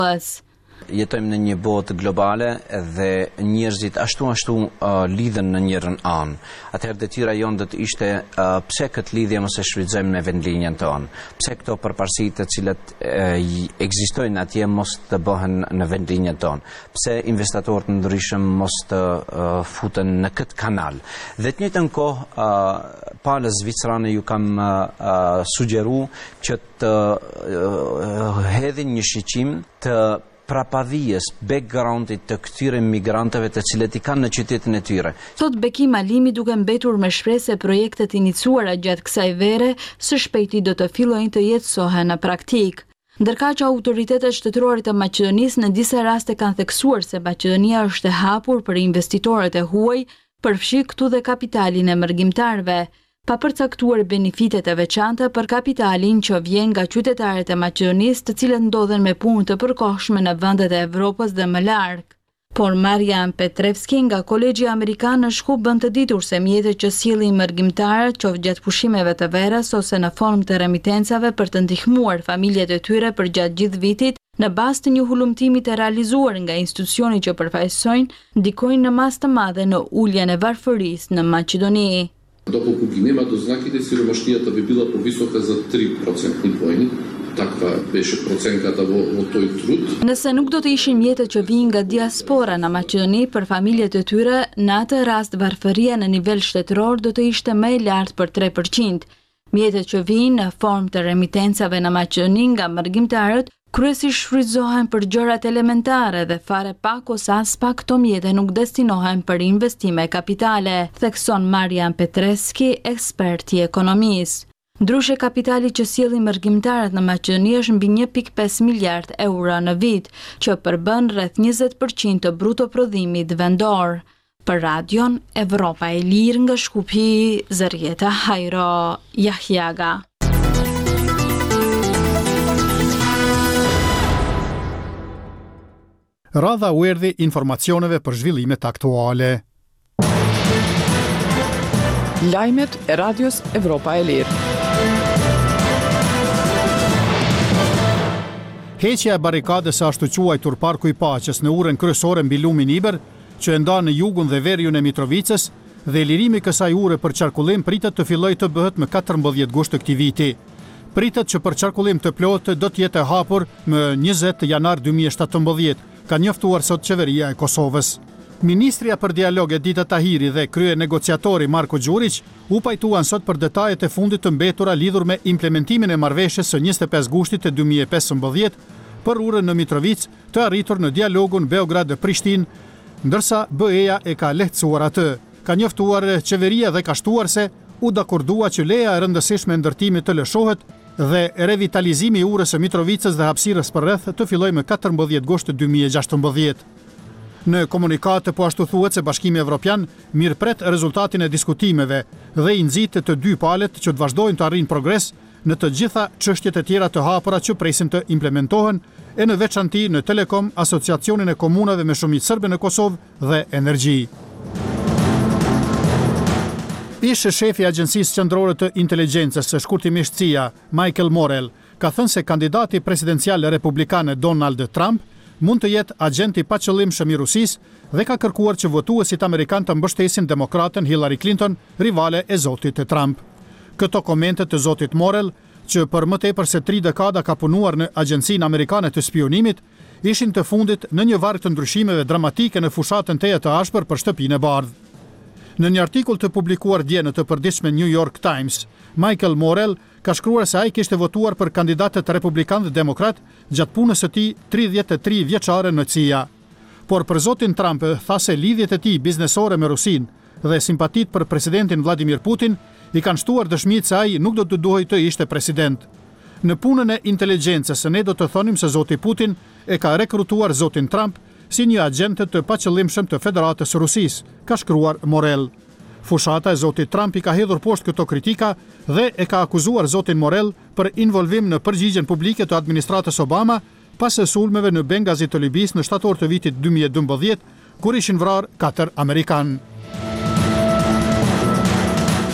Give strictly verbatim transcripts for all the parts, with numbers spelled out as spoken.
Jetojmë në një botë globale dhe njerëzit ashtu ashtu uh, lidhen në njërën anë. Atëherë detyra jonë do të ishte uh, pse këtë lidhje mos e shfrytëzojmë në vendlinjen tonë. Pse këto përparësi të cilat uh, ekzistojnë atje mos të bëhen në vendlinjen tonë. Pse investatorët ndryshëm mos të uh, futen në këtë kanal. Dhe të njëjtën kohë uh, palës zvicrane ju kam uh, uh, sugjeru që të uh, hedhin një shiqim të prapavijës, backgroundit të këtyre migrantëve të cilët i kanë në qytetin e tyre. Thot Bekim Alimi duke mbetur me shpresë se projektet iniciuara gjatë kësaj vere së shpejti do të fillojnë të jetësohen në praktik. Ndërkaq që autoritetet shtetërore të Maqedonisë në disa raste kanë theksuar se Maqedonia është e hapur për investitorët e huaj, përfshi këtu dhe kapitalin e mërgjimtarëve, pa përcaktuar benefitet e veçanta për kapitalin që vjen nga qytetarët e Maqedonisë të cilët ndodhen me punë të përkohshme në vendet e Evropës dhe më larg. Por Marian Petrevski nga Kolegji Amerikan në Shkup bën të ditur se mjetet që sjellin mërgjimtarët qoftë gjatë pushimeve të verës ose në formë të remitencave për të ndihmuar familjet e tyre për gjatë gjithë vitit në bazë të një hulumtimi të realizuar nga institucioni që përfaqësojnë, ndikojnë në masë të madhe në uljen e varfërisë në Maqedoni. Dopóki nie ma doznaki tej siromaštija bi bila povisoka za tri procentni poeni, takva беше проценката во, во тој труд. Nëse nuk do të ishin mjetet që vijnë nga diaspora në Maqedoni për familjet e tyre, në atë rast varfëria në nivel shtetëror do të ishte më e lartë për tre përqind. Mjetet që vijnë në formë të remitencave në Maqedoni nga mërgjimtarët kryesisht shfrytëzohen për gjërat elementare dhe fare pak ose as pak këto mjete nuk destinohen për investime kapitale, thekson Marian Petreski, ekspert i ekonomisë. Ndryshe kapitali që sjellin mërgjimtarët në Maqedoni është mbi një pikë pesë miliard euro në vit, që përbën rreth njëzet përqind të bruto prodhimit vendor. Për radion Evropa e Lirë nga Shkupi, Zërjeta Hajro, Jahjaga. Radha u erdhi informacioneve për zhvillimet aktuale. Lajmet e Radios Evropa e Lirë. Heqja e barikades së ashtu quajtur Parku i Paqes në urën kryesore mbi lumin Iber, që e ndan në jugun dhe veriun e Mitrovicës, dhe lirimi i kësaj ure për qarkullim pritet të fillojë të bëhet më katërmbëdhjetë gusht të këtij viti. Pritet që për qarkullim të plotë do të jetë e hapur më njëzet janar dy mijë e shtatëmbëdhjetë, ka njoftuar sot qeveria e Kosovës. Ministria për dialog Edita Tahiri dhe krye negociatori Marko Gjurić u pajtuan sot për detajet e fundit të mbetura lidhur me implementimin e marrëveshjes së njëzet e pesë gushtit të dy mijë e pesëmbëdhjetë për urën në Mitrovic të arritur në dialogun Beograd-Prishtinë, ndërsa B E-ja e ka lehtësuar atë. Ka njoftuar qeveria dhe ka shtuar se u dakordua që leja e rëndësishme e ndërtimit të lëshohet dhe revitalizimi i urës së Mitrovicës dhe hapësirës përreth të fillojë më katërmbëdhjetë gusht dy mijë e gjashtëmbëdhjetë. Në komunikat po ashtu thuhet se Bashkimi Evropian mirëpret rezultatin e diskutimeve dhe i nxit të dy palët që të vazhdojnë të arrijnë progres në të gjitha çështjet e tjera të hapura që presin të implementohen, e në veçanti në Telekom, Asociacionin e Komunave me Shumicë Serbe në Kosovë dhe Energji. Ish shefi i Agjencisë Qendrore të Inteligjencës, shkurtimisht C I A, Michael Morell, ka thënë se kandidati presidencial republikan Donald Trump mund të jetë agent i paqëllimshëm i Rusisë dhe ka kërkuar që votuesit amerikan të mbështesin demokraten Hillary Clinton, rivale e zotit Trump. Këto komente të zotit Morell, që për më tepër se tri dekada ka punuar në Agjencinë Amerikane të Spionimit, ishin të fundit në një varg të ndryshimeve dramatike në fushatën teje të ashpër për shtëpinë e bardhë. Në një artikull të publikuar dje në të përditshme New York Times, Michael Morell ka shkruar se ai kishte votuar për kandidatët republikan dhe demokrat gjatë punës së tij tridhjetë e tri vjeçare në C I A. Por për zotin Trump tha se lidhjet e tij biznesore me Rusinë dhe simpatit për presidentin Vladimir Putin i kanë shtuar dëshmitë se ai nuk do të duhej të ishte president. Në punën e inteligjencës ne do të thonim se zoti Putin e ka rekrutuar zotin Trump si një agent të paqëllimshëm të Federatës së Rusisë, ka shkruar Morell. Fushata e zotit Trump i ka hedhur poshtë këto kritika dhe e ka akuzuar zotin Morell për involvim në përgjigjen publike të administratës Obama pas së sulmeve në Bengazi të Libisë në shtator të vitit dy mijë e dymbëdhjetë, kur ishin vrarë katër amerikanë.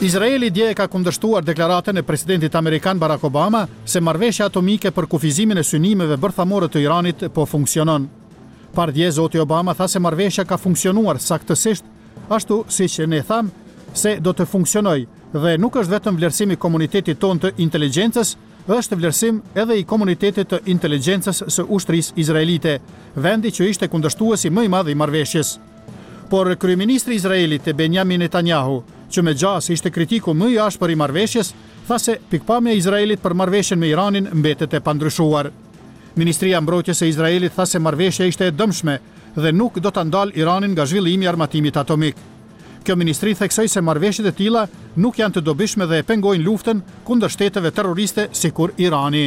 Izraeli dje ka kundërshtuar deklaratën e presidentit amerikan Barack Obama se marrëveshja atomike për kufizimin e synimeve bërthamore të Iranit po funksionon. Par dje zoti Obama tha se marrëveshja ka funksionuar saktësisht, ashtu siç ne tham se do të funksionoj dhe nuk është vetëm vlerësim i komunitetit tonë të inteligjencës, është vlerësim edhe i komunitetit të inteligjencës së ushtrisë izraelite, vendi që ishte kundërshtuesi më i madh i marrëveshjes. Por kryeministri i Izraelit Benjamin Netanyahu, që me gjas ishte kritiku më i ashpër i marrëveshjes, tha se pikpamja e Izraelit për marrëveshjen me Iranin mbetet e pandryshuar. Ministria e Mbrojtjes e Izraelit tha se marrëveshja ishte e dëmshme dhe nuk do ta ndalë Iranin nga zhvillimi i armatimit atomik. Kjo ministri theksoi se marrëveshjet e tilla nuk janë të dobishme dhe e pengojnë luftën kundër shteteve terroriste sikur Irani.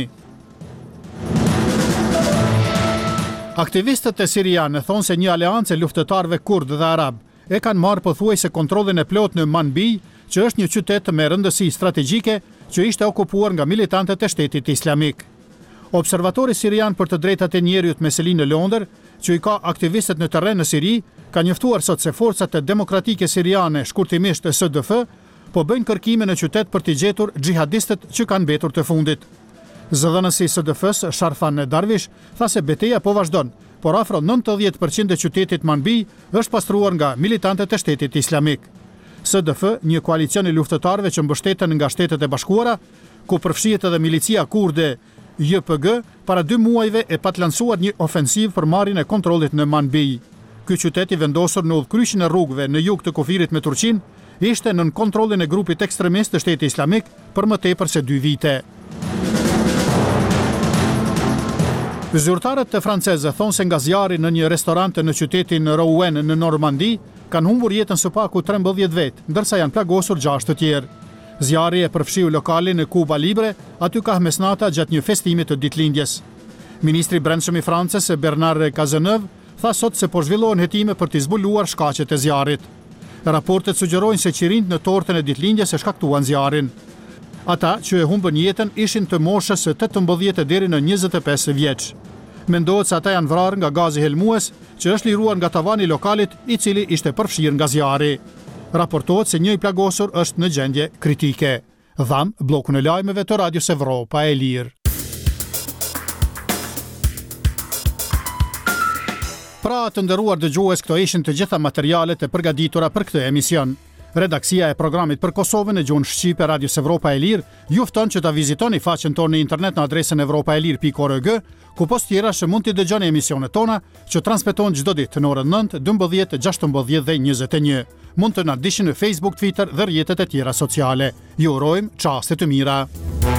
Aktivistët e sirianë thonë se një aleancë e luftëtarëve kurd dhe arab e kanë marrë pothuajse kontrollin e plot në Manbij, që është një qytet me rëndësi strategjike që ishte okupuar nga militantët e Shtetit Islamik. Observatori sirian për të drejtat e njerëzit me seli në Londër, që i ka aktivistët në terren në Siri, ka njoftuar sot se forcat e demokratike siriane, shkurtimisht S D F, po bëjnë kërkime në qytet për t'i gjetur xhihadistët që kanë mbetur të fundit. Zëdhënësi i S D F-s, Sharfan Darwish, tha se betejë po vazhdon, por afro nëntëdhjetë përqind e qytetit Manbij është pastruar nga militantët e Shtetit Islamik. S D F, një koalicion i luftëtarëve që mbështeten nga Shtetet e Bashkuara, ku përfshihet edhe milicia kurde J P G, para dy muajve e patlansuar një ofensiv për marrjen e kontrollit në Manbij. Ky qytet i vendosur në udhkryqjen e rrugëve në jug të kufirit me Turqinë ishte nën kontrollin e grupit ekstremist të Shtetit Islamik për më tepër se dy vite. Zyrtarët të franceze thonë se nga zjarri në një restorant në qytetin Rouen në Normandi kanë humbur jetën së paku trembëdhjetë vetë, ndërsa janë plagosur gjashtë të tjerë. Zjarri e përfshiu lokalin në Cuba Libre, aty ka mesnata gjatë një festimi të ditëlindjes. Ministri i Brendshëm i Francës, Bernard Cazeneuve, tha sot se po zhvillohen hetime për të zbuluar shkaqet e zjarrit. Raportet sugjerojnë se qirinë në tortën e ditëlindjes e shkaktuan zjarrin. Ata që e humbën jetën ishin të moshës tetëmbëdhjetë deri në njëzet e pesë vjeç. Mendohet se ata janë vrarë nga gazi helmues, që është liruar nga tavani i lokalit, i cili ishte përfshirë nga zjarri. Raportohet se një i plagosur është në gjendje kritike. Dham bllokun e lajmeve të Radios Evropa e Lirë. Pra të nderuar dëgjues, këto ishin të gjitha materialet e përgatitura për këtë emision. Redaksia e programit për Kosovën e gjuhën shqipe Radios Evropa e Lirë ju fton që ta vizitoni faqen tonë në internet në adresën evropaelir pikë org, ku post tjera që mund t'i dëgjoni emisionet tona që transmetohen çdo ditë në orën nëntë, dymbëdhjetë, gjashtëmbëdhjetë dhe njëzet e një. Mund të na ndiqni në Facebook, Twitter dhe rrjetet e tjera sociale. Ju urojmë çaste të mira.